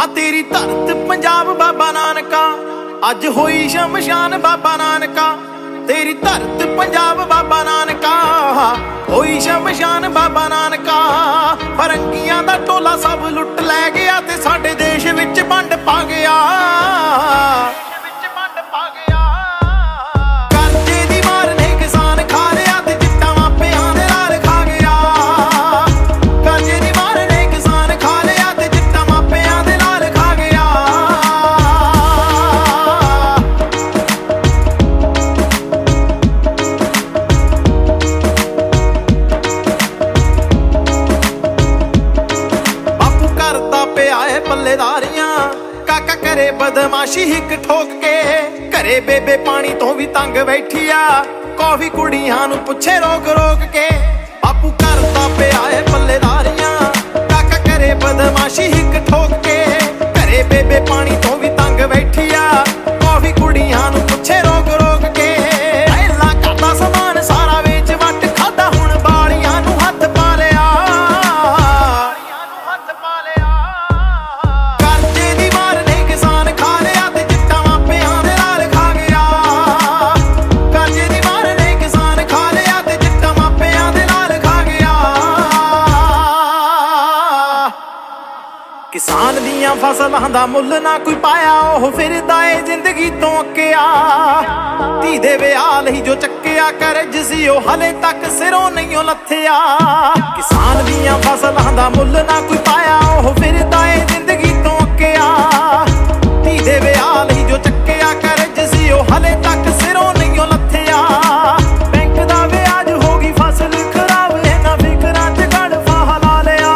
तेरी धरत पंजाब बाबा नानका, अज होई शमशान बाबा नानका। तेरी धरत पंजाब बाबा नानका, होई शमशान बाबा नानका। फरंगियां दा टोला सब लुट लै गया ते साडे देश विच वंड पा गया। कर्जे दी मार ने किसान खा लिया ते चिट्टा मापियां दे नाल खा गया। कर्जे दी मार ने किसान खा लिया ते चिट्टा मापियां दे नाल खा गया। बापू करदा पिया है पल्लेदारियां, काका करे बदमाशी हिक ठोक के। घरे बेबे पानी तो भी तंग बैठी आ, कॉफी कुड़ियां नू पुछे रोक रोक के। बापू करदा पिया है पल्लेदारियां, काका करे बदमाशी हिक ठोक के। घरे बेबे पानी तो भी तंग बैठी आ, कॉफी कुड़ियां नू पुछे रोक रोक के। पहला करदा समान सारा वेच वट खादा, हुण बालियां नू हथ पा लिया। कर्जे दी मार ने किसान खा लिया ते चिट्टा मापियां दे नाल खा गया। कर्जे दी मार ने किसान खा लिया ते चिट्टा मापियां दे नाल खा गया। किसान दियां फसलां दा मुੱਲ ना कोई पाया, ओह फिरदा ਏ जिंदगी तो अक्किया। धी दे विआह लई जो ਚੱਕਿਆ ਕਰਜ਼ ਸੀ ਉਹ ਹਲੇ तक सिरों नहीं ਲੱਥਿਆ। किसान दियां फसलां दा मुੱਲ ना कोई पाया, ओह फिरदा ਏ जिंदगी तो अक्किया। धी दे विआह लई जो ਚੱਕਿਆ ਕਰਜ਼ ਸੀ ਉਹ ਹਲੇ तक सिरों नहीं ਲੱਥਿਆ। बैंक दा ਵਿਆਜ हो गई फसल खराब, इन्हां फिकरां च गड़ फाह ला लिया।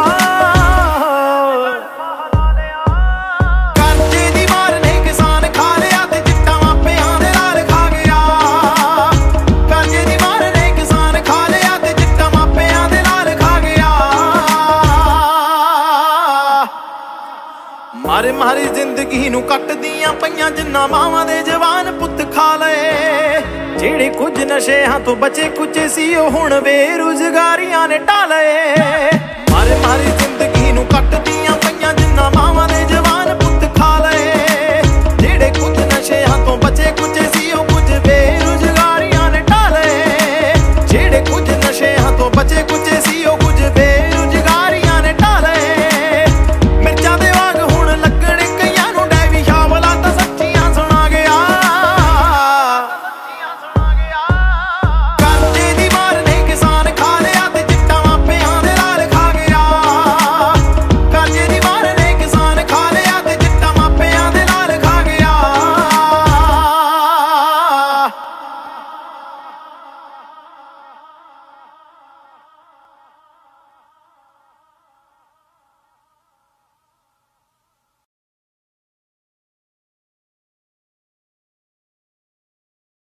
कर्जे दी मार ने किसान खा लिया ते चिट्टा मापियां दे नाल खा गया। कर्जे दी मार ने किसान खा लिया ते चिट्टा मापियां दे नाल खा गया। मारे मारे जिंदगी नू कटदियां पईयां जिन्ना मावां दे जवान पुੱਤ खा लए। ਜਿਹੜੇ ਕੁਝ ਨਸ਼ਿਆਂ ਤੋਂ ਬਚੇ ਕੁਚੇ ਸੀ ਉਹ ਹੁਣ ਬੇਰੁਜ਼ਗਾਰੀਆਂ ਨੇ ਢਾ ਲਏ। ਮਾਰੇ ਮਾਰੇ ਜ਼ਿੰਦਗੀ ਨੂੰ ਕੱਟ